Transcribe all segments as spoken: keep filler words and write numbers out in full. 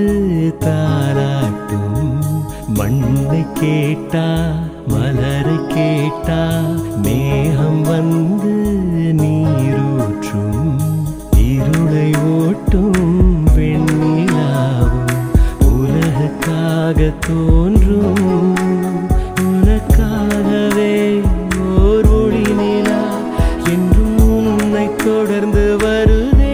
தாலாட்டும். மண்ணை கேட்டா மலரை கேட்டா மேகம் வந்து நீரூற்றும். இருளை ஓட்டும் வெண்ணிலாவும் உலகுக்காக தோன்றும். உனக்காகவே ஓர் ஒளி நிலா என்றும் உன்னை தொடர்ந்து வருதே.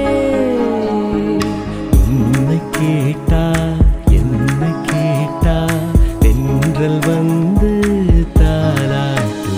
உன்னை கேட்டா என்னை கேட்டா தென்றல் வந்து தாலாட்டும்.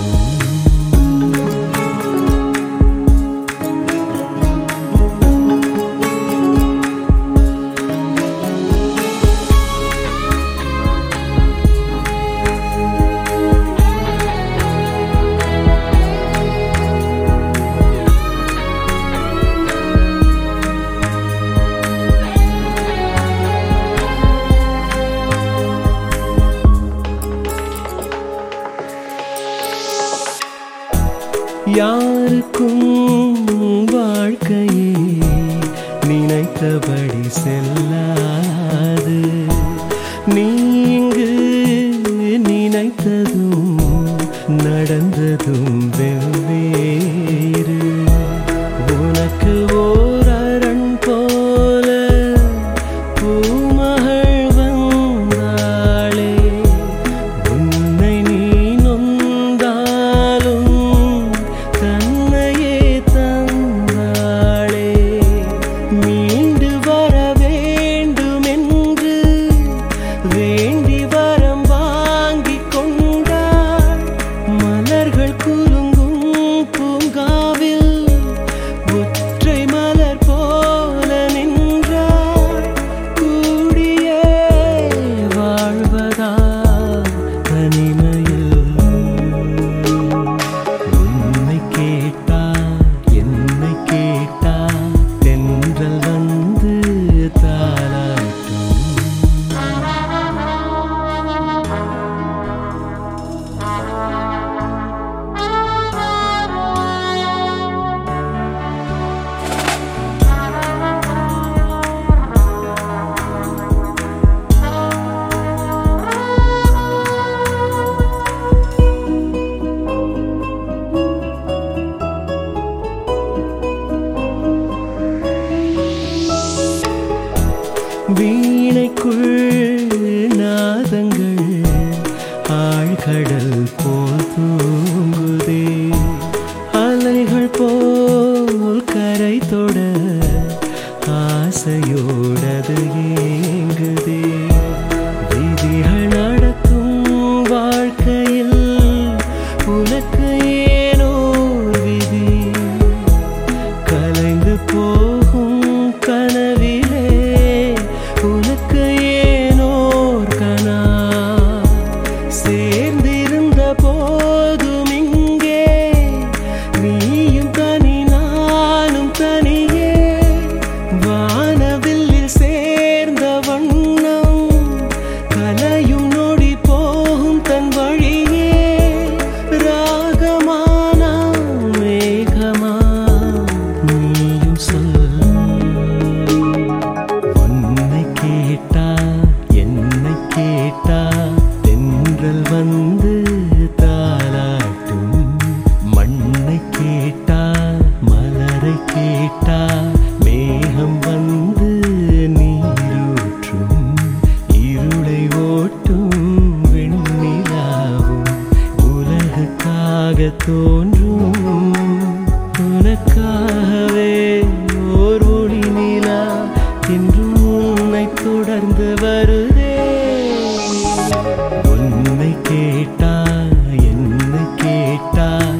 யாருக்கும் வாழ்க்கையே நினைத்தபடி செல்லாது. நீ இங்கு நினைத்ததும் நடந்ததும் வெவ்வேறு. உனக்கு ஓர் அரண் போல பூமகள் வந்தாளே. உன்னை நீ நொந்தாலும் தன்னையே தந்தாளே. மீண்டு வர வேண்டுமென்று வேண்டி வரம் வாங்கி கொண்டாள். மலர்கள் குலுங்கும் பூங்காவில் ஒற்றை மலர் போல நின்றாள். கூடியே வாழ்வதா தனிமையில். உன்னை கேட்டா என்னை கேட்டா தென்றல் வந்து தாலாட்டும். வீணைக்குள் நாதங்கள் ஆழ்கடல் போல் தூங்குதே. அலைகள் போல் கரை தொட ஆசையோடது ஏங்குதே. விதிகள் நடக்கும் வாழ்க்கையில் உனக்கு ஏனோ விதி. கலைந்து போகும் கனவிலே உனக்கு ஏனோர் கனா. சேர்ந்திருந்த போதும் இங்கே நீயும் தனி நானும் தனியே. வானவில்லில் சேர்ந்த வண்ணம் கலையும் நொடி போகும் தன் வழியே. ராகமானா மேகமா நீயும் சொல். உன்னை கேட்டா என்னை கேட்டா தென்றல் வந்து தாலாட்டும். மண்ணை கேட்டா மலரை கேட்டா மேகம் வந்து நீரூற்றும். இருளை ஓட்டும் வெண்ணிலாவும் உலகுக்காக தோன்றும். உனக்காகவே ஓர் ஒளி நிலா என்றும் உன்னை தொடர்ந்து வருதே. உன்னை கேட்டா என்னை கேட்டா